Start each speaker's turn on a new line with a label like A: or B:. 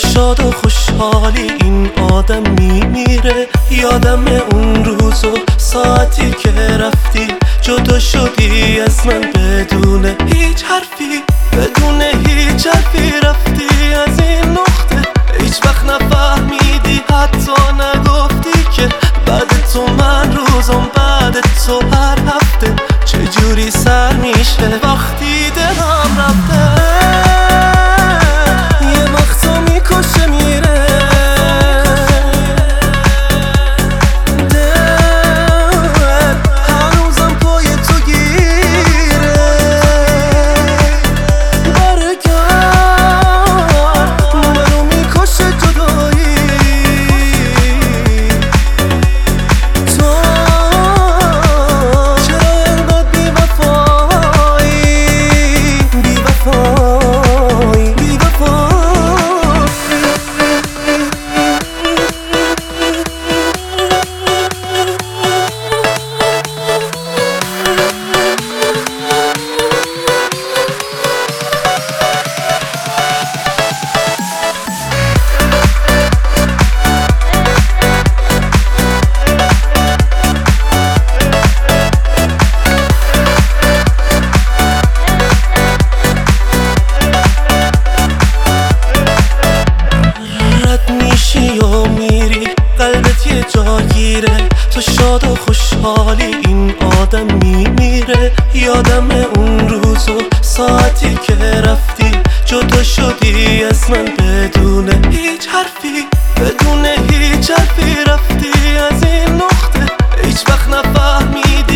A: شاد و خوشحالی این آدم میمیره. یادم اون روز و ساعتی که رفتی جدا شدی از من بدون هیچ حرفی، بدون هیچ حرفی رفتی از این نقطه. هیچ وقت نفهمیدی، حتی نگفتی که بعد تو من روزم، بعد تو هر هفته چجوری سر میشه وقتی دلم رفته. یه وقتا میکشه میره دل، هنوزم پای تو گیره. برگرد منو میکشه جدایی، تو چرا انقدر بی‌وفایی، بی‌وفایی، بی‌وفایی. یا میری قلبت یه جاگیره، تو شاد و خوشحالی این آدم میمیره. یادم اون روز و ساعتی که رفتی جدا شدی از من بدون هیچ حرفی، بدون هیچ حرفی رفتی از این نقطه. هیچ وقت نفهمیدی